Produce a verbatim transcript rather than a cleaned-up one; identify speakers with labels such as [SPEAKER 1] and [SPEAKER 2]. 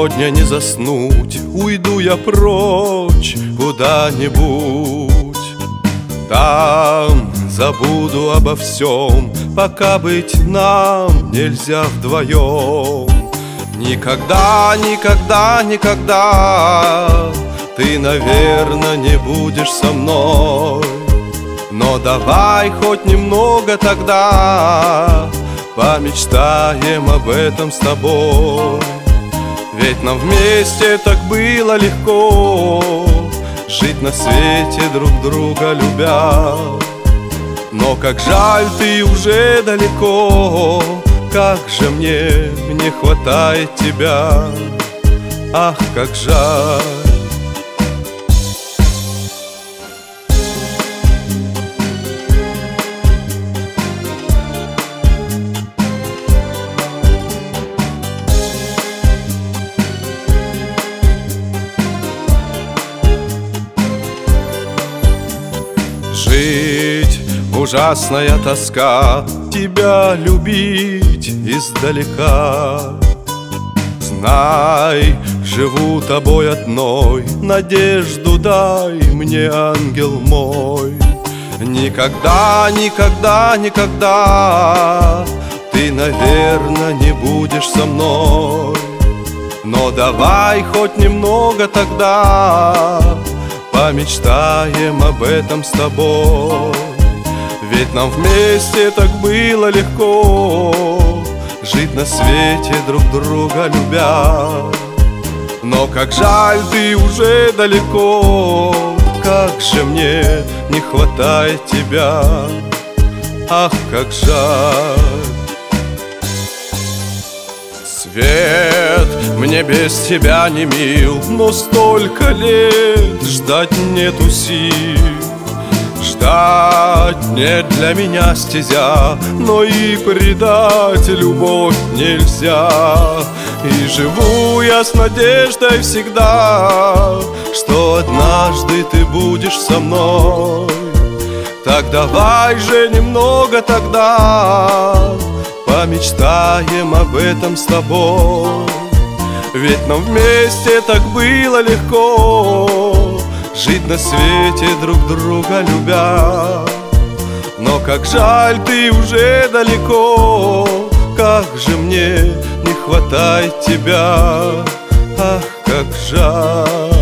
[SPEAKER 1] сегодня не заснуть, уйду я прочь куда-нибудь. Там забуду обо всем, пока быть нам нельзя вдвоем. Никогда, никогда, никогда ты, наверное, не будешь со мной. Но давай хоть немного тогда помечтаем об этом с тобой. Ведь нам вместе так было легко жить на свете, друг друга любя. Но как жаль, ты уже далеко, как же мне не хватает тебя. Ах, как жаль. Жить ужасная тоска, тебя любить издалека. Знай, живу тобой одной, надежду дай мне, ангел мой. Никогда, никогда, никогда ты, наверное, не будешь со мной. Но давай хоть немного тогда помечтаем об этом с тобой. Ведь нам вместе так было легко жить на свете, друг друга любя. Но как жаль, ты уже далеко, как же мне не хватает тебя. Ах, как жаль. Свет мне без тебя не мил, но столько лет ждать нету сил. Ждать не для меня стезя, но и предать любовь нельзя. И живу я с надеждой всегда, что однажды ты будешь со мной. Так давай же немного тогда помечтаем об этом с тобой. Ведь нам вместе так было легко жить на свете, друг друга любя. Но как жаль, ты уже далеко, как же мне не хватает тебя. Ах, как жаль.